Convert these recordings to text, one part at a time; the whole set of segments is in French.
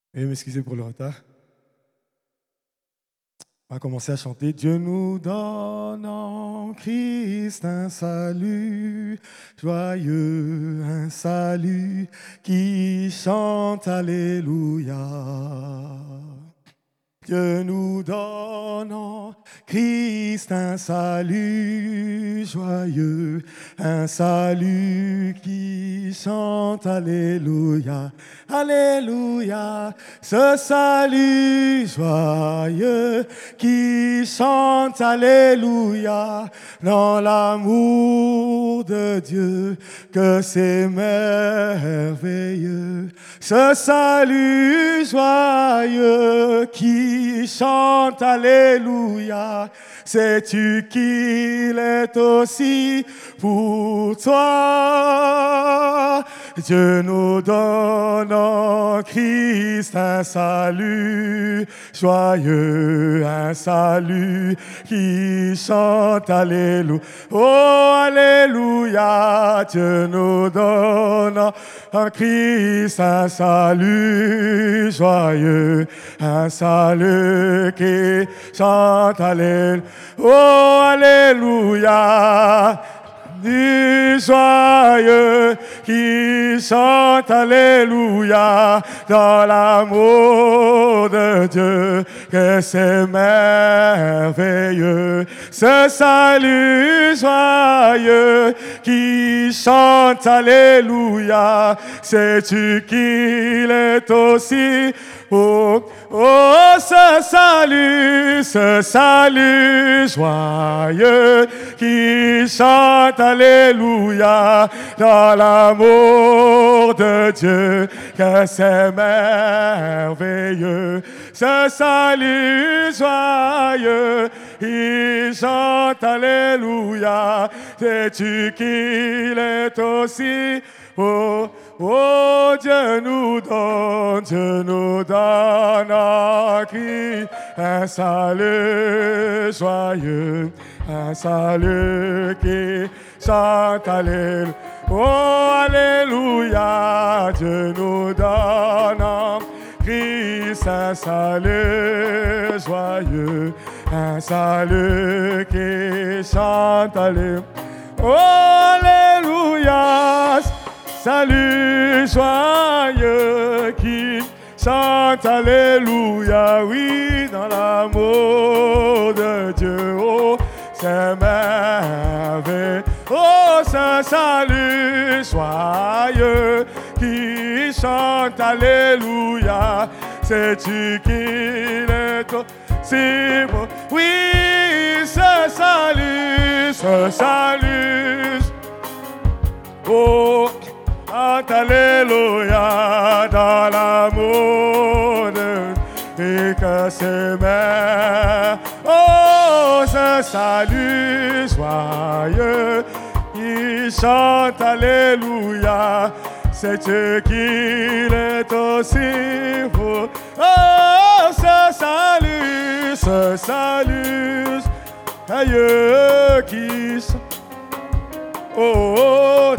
Et m'excuser pour le retard. On va commencer à chanter. Dieu nous donne en Christ un salut joyeux, un salut qui chante Alléluia. Dieu nous donne en Christ un salut joyeux, un salut qui chante Alléluia, Alléluia. Ce salut joyeux qui chante Alléluia dans l'amour de Dieu, que c'est merveilleux. Ce salut joyeux qui chante Alléluia, sais-tu qu'il est aussi pour toi? Dieu nous donne en Christ un salut joyeux, un salut qui chante Alléluia. Oh, Alléluia, Dieu nous donne en Christ un salut joyeux, un salut qui chante Alléluia. Oh, Alléluia, du joyeux qui chante Alléluia dans l'amour de Dieu, que c'est merveilleux. Ce salut joyeux qui chante Alléluia, sais-tu qu'il est aussi oh, oh, ce salut joyeux qui chante Alléluia dans l'amour de Dieu, que c'est merveilleux. Ce salut joyeux qui chante Alléluia, sais-tu qu'il est aussi oh, oh, Dieu nous donne en Christ un salut joyeux, un salut qui chante Alléluia. Oh, Alléluia, Dieu nous donne en Christ un salut joyeux, un salut qui chante Alléluia. Oh, Alléluia, salut joyeux qui chante Alléluia, oui, dans l'amour de Dieu. Oh, c'est merveilleux. Oh, ce salut joyeux qui chante Alléluia, sais-tu qu'il est aussi beau? Oui, ce salut, oh, Alléluia, dans l'amour de Dieu, que c'est merveilleux. Oh, ce salut joyeux qui chante Alléluia, sais-tu qu'il est aussi beau? Oh, ce salut joyeux qui chante. Oh,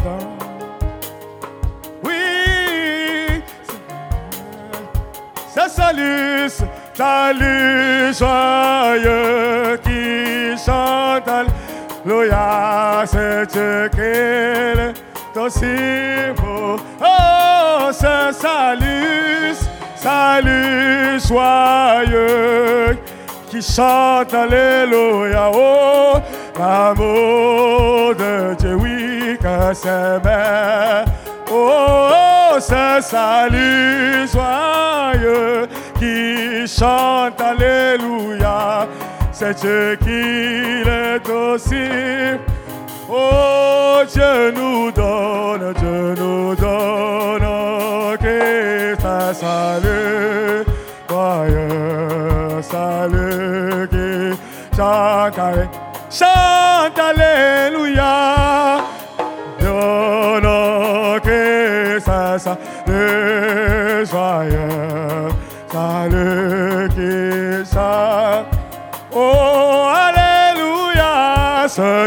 oui, ce salut joyeux qui chante Alléluia, c'est qu'il est aussi beau. Oh, ce salut joyeux qui chante Alléluia. Oh, l'amour de Dieu, oui, que c'est merveilleux. Oh, ce salut joyeux qui chante Alléluia, sais-tu qu'il est aussi. Oh, Dieu nous donne Christ un salut joyeux, salut qui chante Alléluia. Donne Christ un salut joyeux, salut qui chante. Oh, Alléluia, ce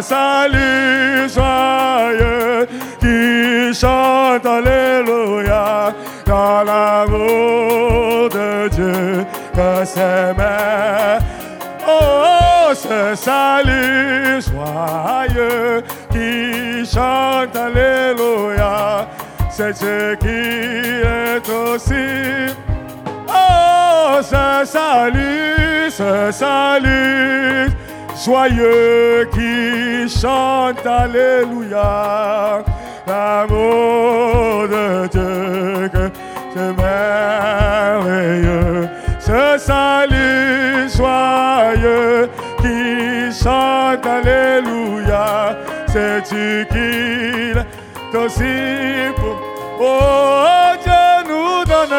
salut joyeux qui chante Alléluia dans l'amour de Dieu que s'aimer. Oh, ce salut joyeux qui chante Alléluia, c'est Dieu qui est aussi. Oh, ce salut joyeux qui chante Alléluia, l'amour de Dieu que c'est merveilleux. Ce salut joyeux qui chante Alléluia, c'est Dieu qui est aussi pour. Oh, Dieu nous donne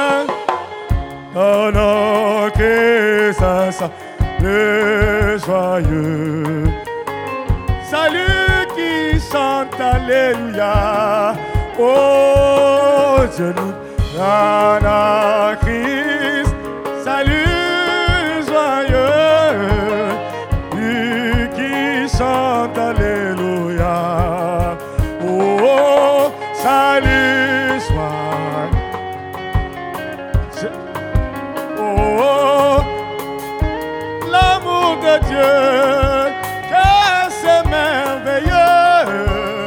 un nom que ça le joyeux. Salut qui chante Alléluia. Oh, Dieu nous donne un Christ. Salut joyeux, lui qui chante Alléluia. Oh, salut joyeux. Oh, l'amour de Dieu, que c'est merveilleux.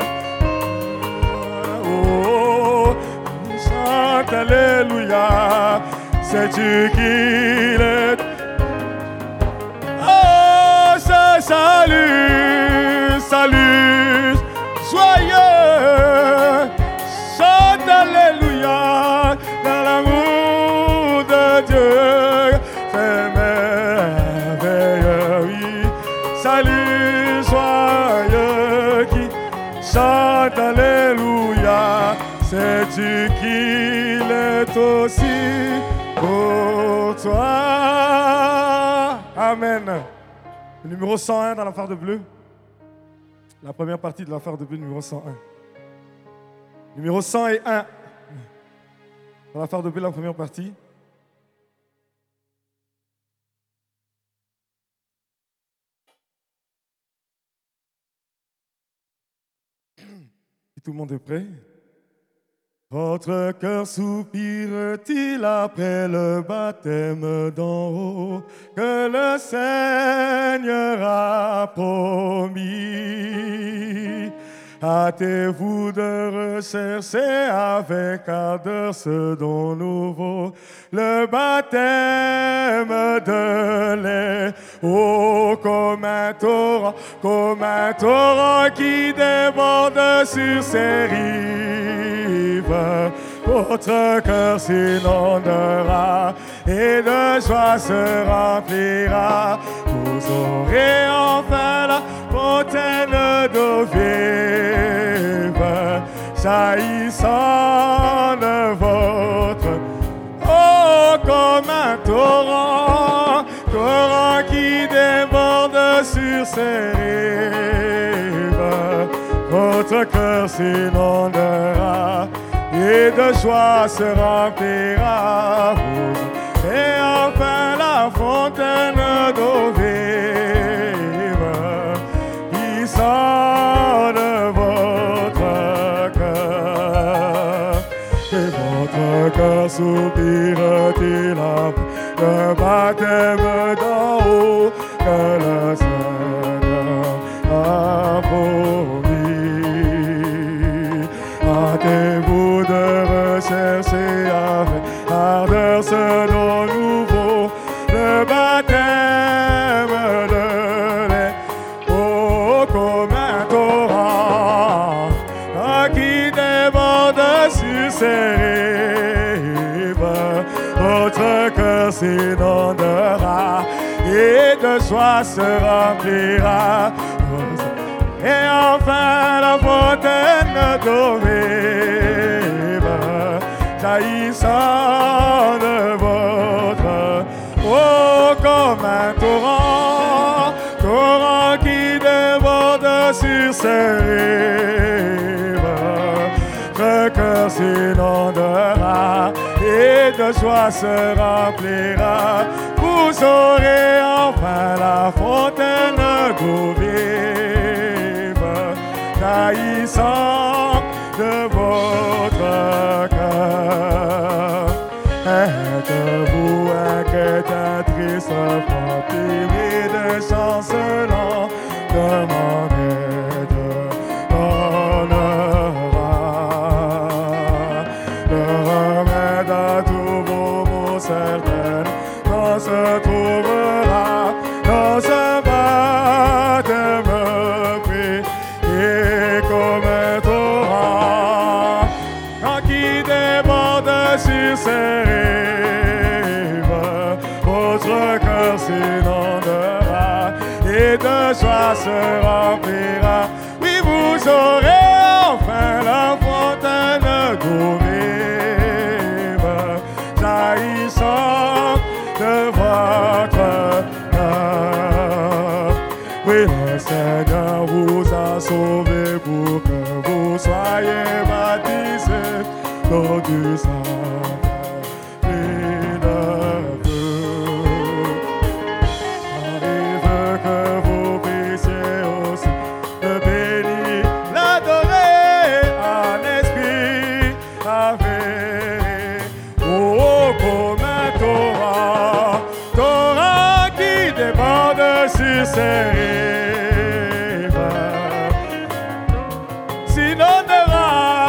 Oh, chante Alléluia, c'est Dieu qui l'est. Oh, ce salut joyeux, chante Alléluia, dans l'amour de Dieu, c'est merveilleux, oui. Salut joyeux qui chante Alléluia, c'est Dieu qui l'est aussi pour toi. Amen. Le numéro 101 dans la phare de bleu. La première partie de la phare de bleu, numéro 101. Numéro 101. Dans la phare de bleu, la première partie. Tout le monde est prêt? Votre cœur soupire-t-il après le baptême d'en haut que le Seigneur a promis? Hâtez-vous de rechercher avec ardeur ce don nouveau, le baptême de lait. Oh, comme un torrent qui déborde sur ses rives. Votre cœur s'inondera et de joie se remplira. Vous aurez enfin la fontaine d'eau vive jaillissant de votre. Oh, comme un torrent qui déborde sur ses rives. Votre cœur s'inondera et de joie se remplira. Et enfin la fontaine d'eau vive qui sort de votre cœur. Et votre cœur soupire-t-il après le baptême d'en haut que le Seigneur a promis. Hâtez-vous de rechercher avec ardeur ce don nouveau, le baptême de lait. Oh, comme un torrent qui déborde sur ses rives. Votre cœur s'inondera et de joie se remplira. Et enfin la fontaine d'eau vive jaillissant de votre. Oh, comme un torrent qui déborde sur ses rives. Votre cœur s'inondera et de joie se remplira. Vous aurez enfin la fontaine d'eau vive jaillissant de votre cœur. se frotter de chancelant que mon aide donnera. Le remède à tous vos maux certains quand se trouvera dans ce baptême pris et comme un torrent quand qui déborde sur ses rives, votre cœur s'inondera et de joie se remplira. Oui, vous aurez enfin la fontaine d'eau vive jaillissant de votre cœur. Oui, le Seigneur vous a sauvé pour que vous soyez baptisés d'eau du Saint-Père et de feu. Arrive que vous puissiez aussi le bénir, l'adorer en esprit avec. Oh, comme un torrent qui déborde sur ses rives, s'inondera,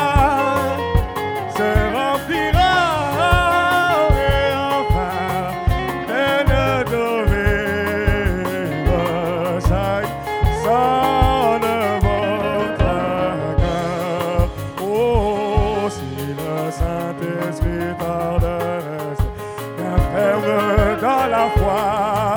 se remplira, et enfin, pleine d'eau vive, jaillissant de votre cœur. Oh, si le Saint-Esprit tarde, bien ferme dans la foi,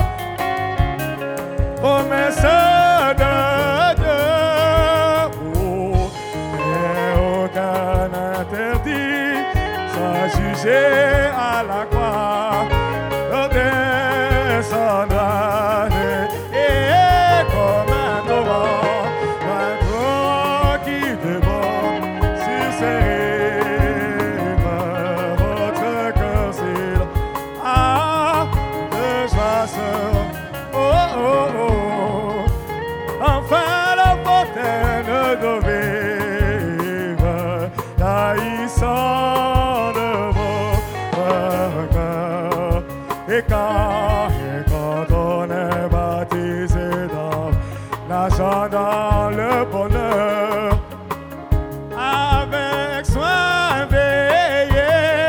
promesse de Dieu. Oh, et aucun interdit soit jugé à la croix, descendra et comme un torrent qui déborde sur ses rives, votre cœur s'il a de joie sera. Oh, oh, oh, enfin la fontaine d'eau vive jaillissant de votre cœur. Et quand on est baptisé dans la joie, dans le bonheur, avec soin veillé,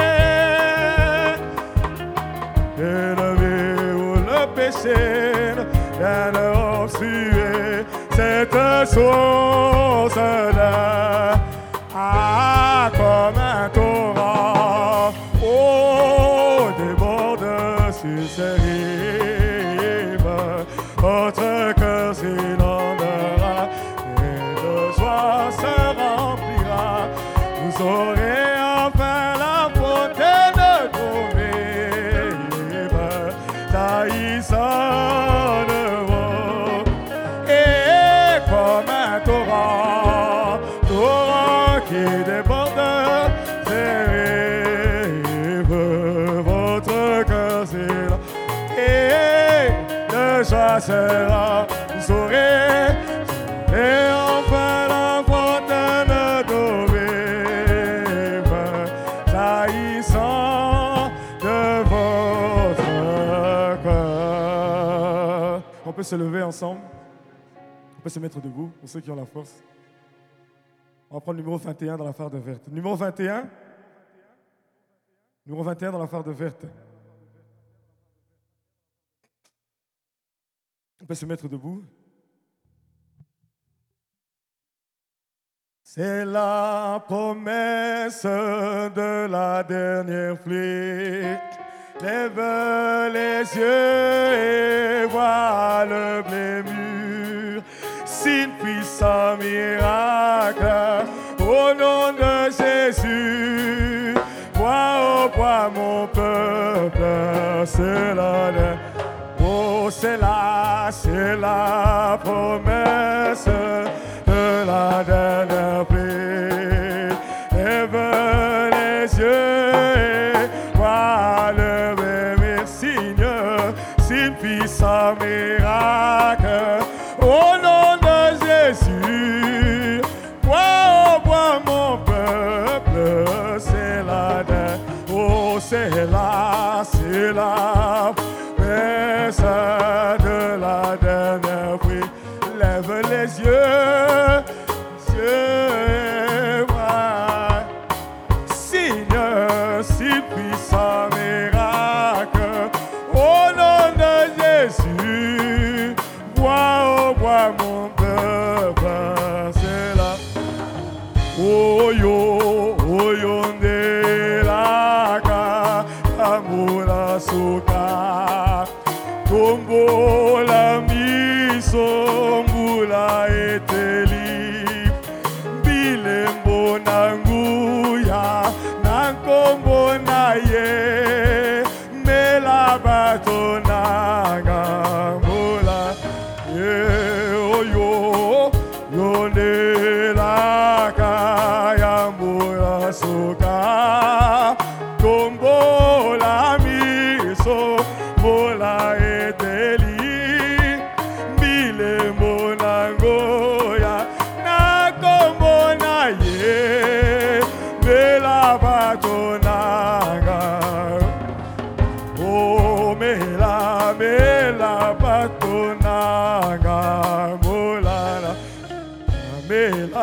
élevé ou le péché vient obstruer cette source-là. Ah, comme un torrent, oh, déborde sur ses rives, votre cœur s'inondera et de joie se remplira. Vous aurez enfin la fontaine d'eau vive jaillissant de vous, et comme un torrent qui déborde ses rives, votre cœur s'il et de joie sera. Vous aurez et enfin la fontaine d'eau vive jaillissant de votre cœur. On peut se lever ensemble, on peut se mettre debout pour ceux qui ont la force. On va prendre le numéro 21 dans la farde verte. Numéro 21. Numéro 21 dans la farde verte. On peut se mettre debout. C'est la promesse de la dernière pluie. Lève les yeux et vois le blé mûr. Signe puissant miracle, au nom de Jésus. Bois, oh, bois, mon peuple, c'est la, oh, c'est la promesse de la dernière pluie. Lève les yeux et vois le bébé signe puissant miracle, au nom de Jésus. Bois, oh, bois, mon peuple, c'est la dernière, oh, c'est la, mais Oyo, oyo ndelaka, amula soka, tombo la miso, mbula eteli, bilembo nanguya, nankombo na ye, mela bato nanga, mbula, oyo, yondelaka, yambula soka, tombo la miso, mbula eteli, bilembo nangoya, nakombo na ye, mela bato nanga. Oh, mela bato nanga, molala, mela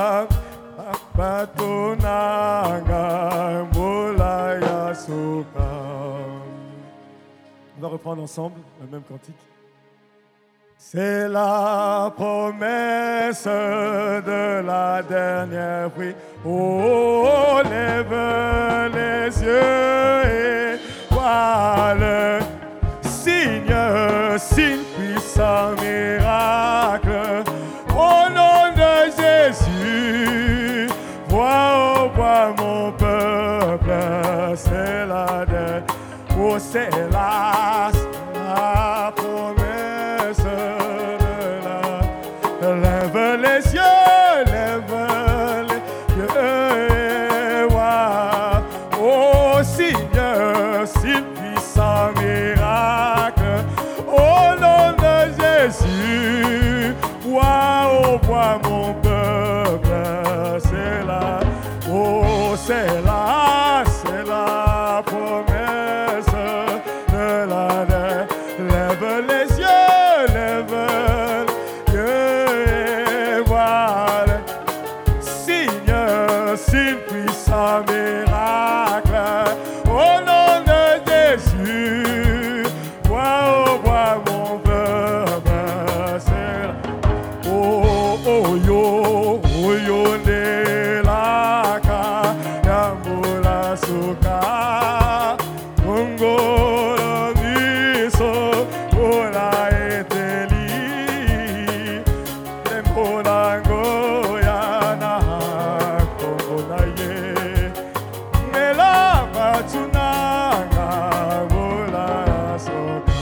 bato nanga, mola yasoka. On va reprendre ensemble le même cantique. C'est la promesse de la dernière pluie. Oh, lève les yeux et vois le signe, signe puissant, miracle. Au nom de Jésus, vois mon peuple, c'est la dernière. Oh, c'est la promesse de la. Lève les yeux, lève les yeux, vois. Oh, Seigneur, si puissant miracle, au nom de Jésus, vois mon peuple, c'est là, oh, c'est la promesse de la terre. Lève les yeux, lève les yeux, voilà, Seigneur, si puissant miracle, au nom de Jésus, vois mon peuple, c'est là. Oh yo nelaka, yambula suka, ungolo miso, ola eteli, lemponango yana, kongo ye, mela batunanga, ola soka,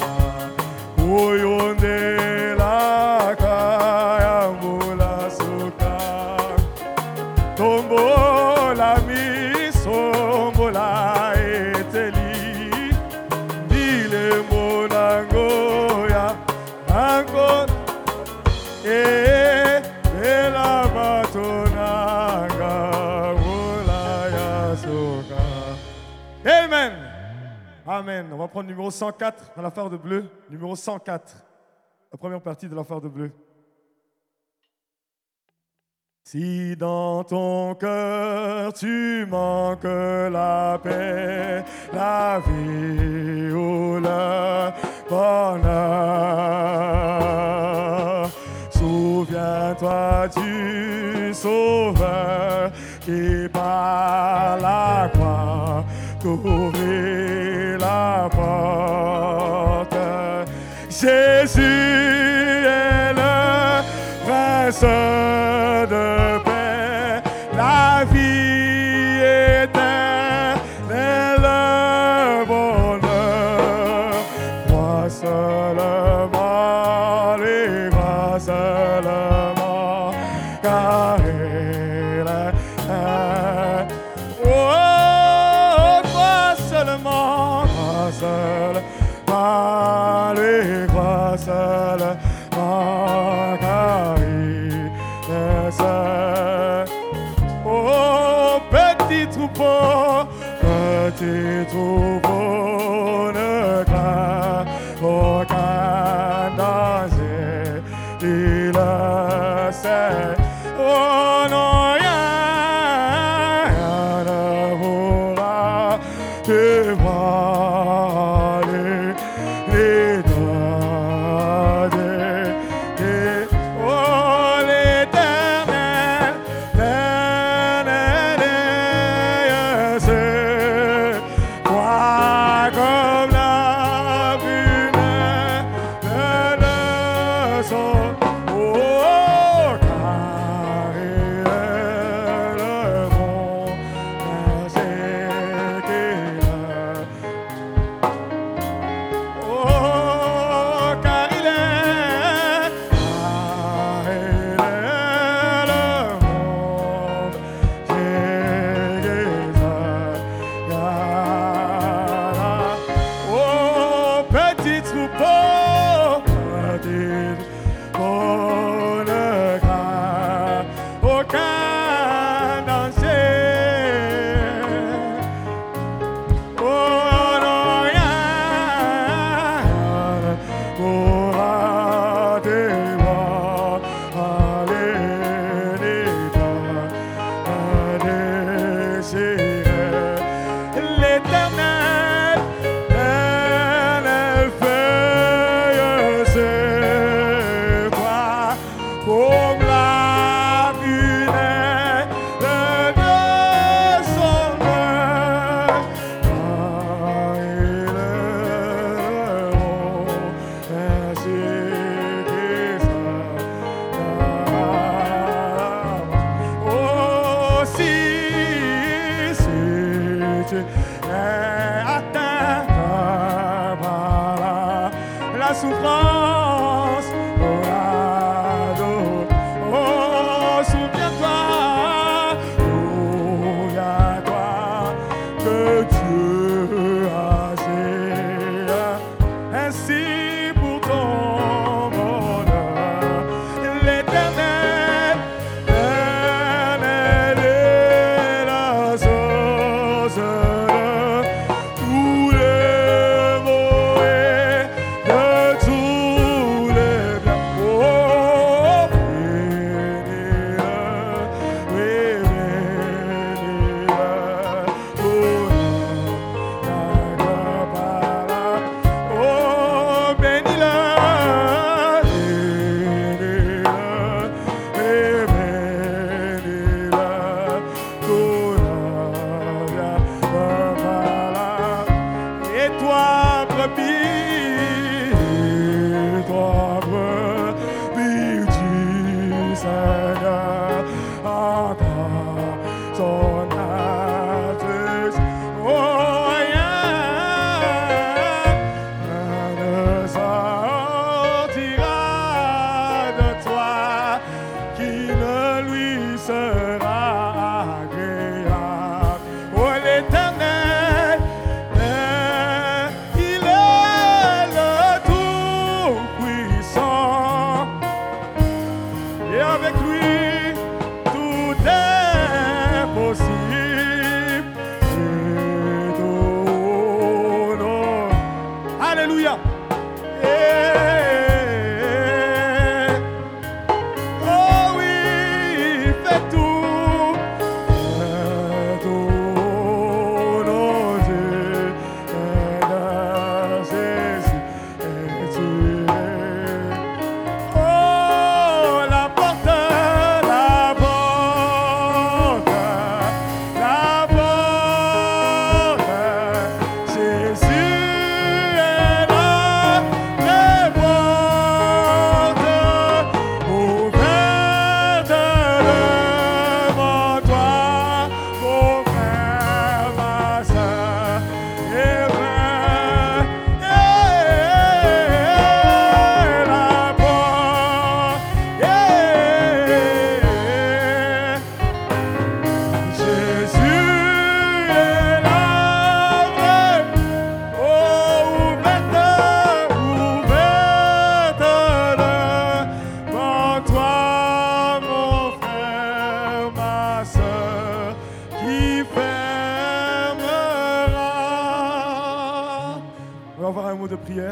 oyo nelaka, yambula suka, tombo la miso, mbola eteli, dile monango ya, ango, la batonanga, mbola ya soka. Amen. Amen. On va prendre numéro 104 dans la phare de bleu. Numéro 104. La première partie de la phare de bleu. Si dans ton cœur tu manques la paix, la vie ou le bonheur, souviens-toi du Sauveur qui par la croix t'ouvrit la porte. Jésus est le Prince de paix, la vie éternelle, le bonheur. Crois seulement, les crois seulement, car il est. Oh, crois seulement, les crois seulement, car il est seul. Oh, petit troupeau, ne crains aucun danger, il le sait. Oh non, rien ne pourra te voir les dangers. Oh, l'Éternel, aucun danger. Oh non, rien pourra dévoiler l'éternel, l'éternel feuille ses bras comme la funèbre de son œuvre. Il est ainsi que ça. Oh, si tu es atteint par la souffrance, oh, souviens-toi, souviens-toi que Dieu agit ainsi pour ton bonheur. L'éternel, l'éternel est la source de tous les maux et de tous les biens. Oh, bénis-le, oui, bénis-le, oh, oh, bénis-le, et toi, brebis du Seigneur, entends son adresse. Oh, rien ne sortira de toi qui ne lui sera agréable. Oh, l'Éternel, il est le Tout-Puissant, et avec lui tout est possible. Et ton nom. Alléluia. Oh oui, fais tout. Fais tout, nos Dieu, Jésus est Dieu. Oh, la porte, la porte, la porte. Jésus est là, les portes ouvertes devant toi, mon frère, ma soeur, et frère, la porte, Jésus est là, vrai. Oh, ouverte devant toi, mon frère, ma soeur, qui fermera. On va avoir un mot de prière.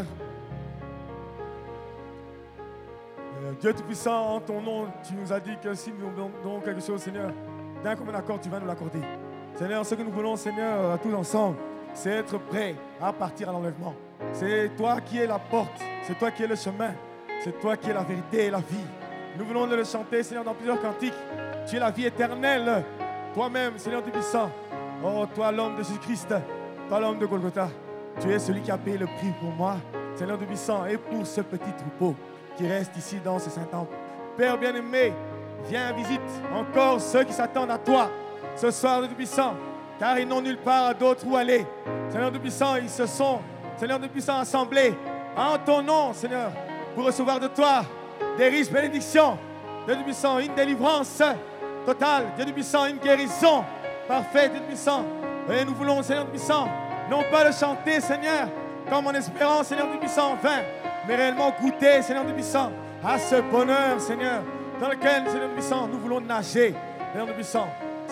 Dieu Tout-Puissant, en ton nom, tu nous as dit que si nous donnons quelque chose, Seigneur, d'un commun accord, tu vas nous l'accorder. Seigneur, ce que nous voulons, Seigneur, à tous ensemble, c'est être prêts à partir à l'enlèvement. C'est toi qui es la porte, c'est toi qui es le chemin, c'est toi qui es la vérité et la vie. Nous voulons le chanter, Seigneur, dans plusieurs cantiques. Tu es la vie éternelle, toi-même, Seigneur Tout-Puissant. Oh, toi, l'homme de Jésus-Christ, toi, l'homme de Golgotha, tu es celui qui a payé le prix pour moi, Seigneur Tout-Puissant, et pour ce petit troupeau qui reste ici dans ce Saint-Temple. Père bien-aimé, viens, visite encore ceux qui s'attendent à toi ce soir, Dieu Tout-Puissant, car ils n'ont nulle part d'autre où aller. Seigneur Tout-Puissant, ils se sont, Seigneur Tout-Puissant, assemblés en ton nom, Seigneur, pour recevoir de toi des riches bénédictions. Dieu Tout-Puissant, une délivrance totale. Dieu Tout-Puissant, une guérison parfaite. Dieu Tout-Puissant, et nous voulons, Seigneur Tout-Puissant, non pas le chanter, Seigneur, comme en espérant, Seigneur Tout-Puissant, enfin, mais réellement goûter, Seigneur Tout-Puissant, à ce bonheur, Seigneur, dans lequel, Seigneur Tout-Puissant, nous voulons nager, Seigneur Tout-Puissant.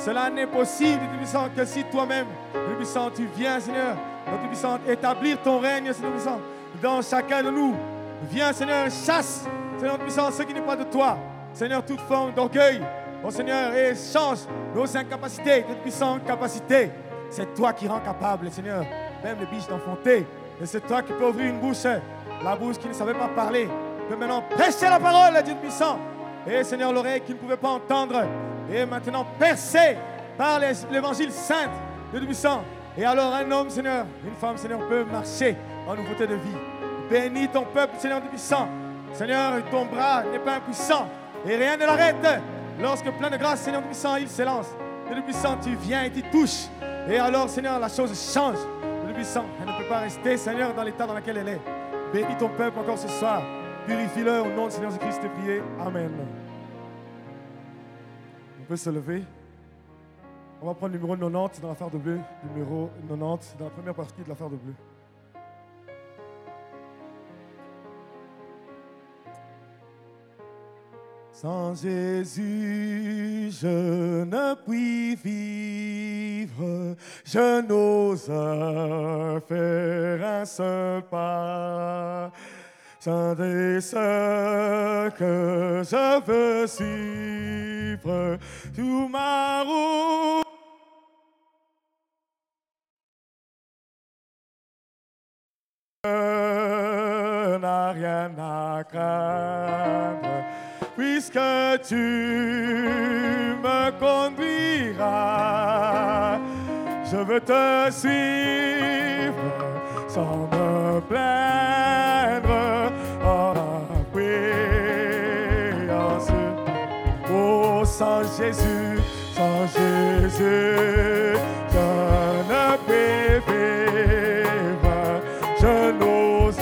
Cela n'est possible, Dieu Tout-Puissant, que si toi-même, Dieu Tout-Puissant, tu viens, Seigneur, Dieu Tout-Puissant, établir ton règne, Seigneur Tout-Puissant, dans chacun de nous. Viens, Seigneur, chasse, Seigneur Tout-Puissant, ce qui n'est pas de toi. Seigneur, toute forme d'orgueil, oh Seigneur, et change nos incapacités, Dieu Tout-Puissant, capacités. C'est toi qui rends capable, Seigneur, même les biches d'enfanter. Et c'est toi qui peux ouvrir une bouche, la bouche qui ne savait pas parler, peut maintenant prêcher la parole, Dieu Tout-Puissant. Et Seigneur, l'oreille qui ne pouvait pas entendre, et maintenant percée par l'évangile saint, Dieu Tout-Puissant. Et alors un homme, Seigneur, une femme, Seigneur, peut marcher en nouveauté de vie. Bénis ton peuple, Seigneur Tout-Puissant. Seigneur, ton bras n'est pas impuissant et rien ne l'arrête. Lorsque plein de grâce, Seigneur Tout-Puissant, il s'élance. Dieu Tout-Puissant, tu viens et tu touches. Et alors, Seigneur, la chose change. Dieu Tout-Puissant, elle ne peut pas rester, Seigneur, dans l'état dans lequel elle est. Bénis ton peuple encore ce soir. Purifie-le au nom de Seigneur Jésus-Christ et prier. Amen. On peut se lever. On va prendre le numéro 90 dans l'affaire de bleu. Numéro 90 dans la première partie de l'affaire de bleu. Sans Jésus, je ne puis vivre, je n'ose faire un seul pas. Sans ce que je veux suivre, tout ma route. N'a rien à craindre, puisque tu me conduiras. Je veux te suivre sans me plaindre. Oh, oh, sans Jésus, je ne peux vivre, je n'ose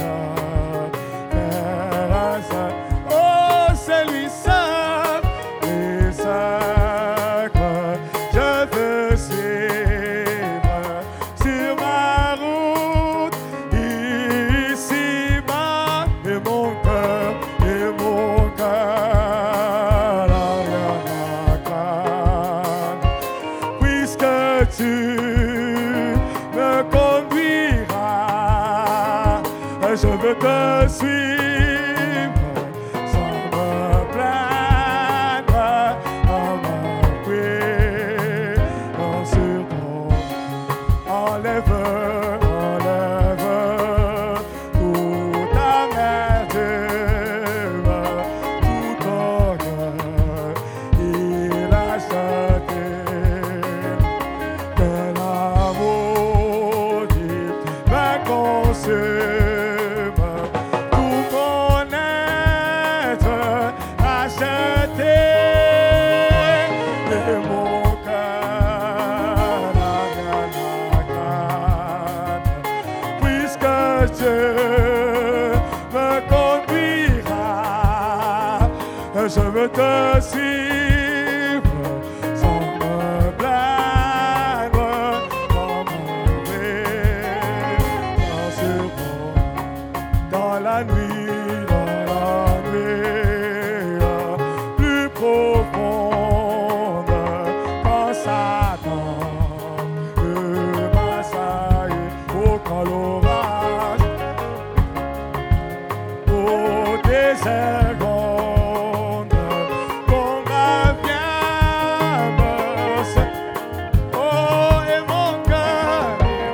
faire ça. Oh, c'est lui seul, que je veux suivre sur ma route, ici-bas, et mon cœur, tu me conduiras, je veux te suivre sans me plaindre, en m'appuyant sur ton enlève toute amertume, tout orgueil, il a jeté. Tout mon être acheté et mon cœur n'a rien à craindre, puisque Dieu me conduira. Je veux te suivre sans me plaindre, dans la nuit, plus profonde, quand Satan m'assaille, oh, quand l'orage, au désert gronde, qu'on revient me oh, et mon cœur,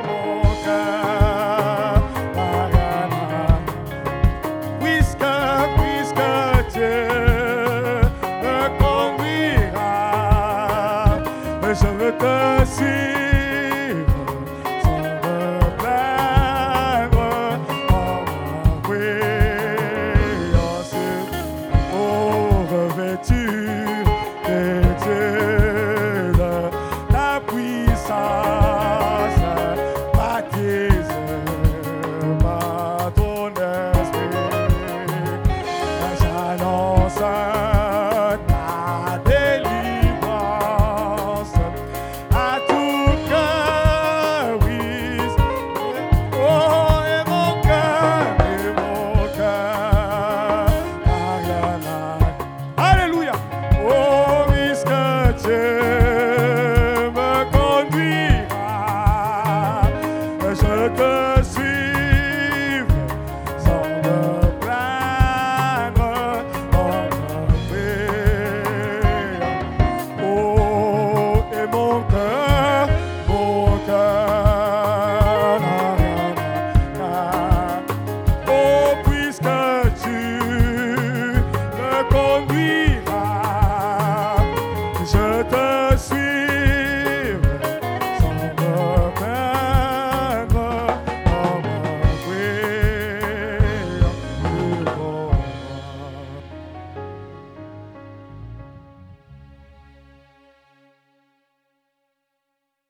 puisque Dieu me conduira, je veux te suivre.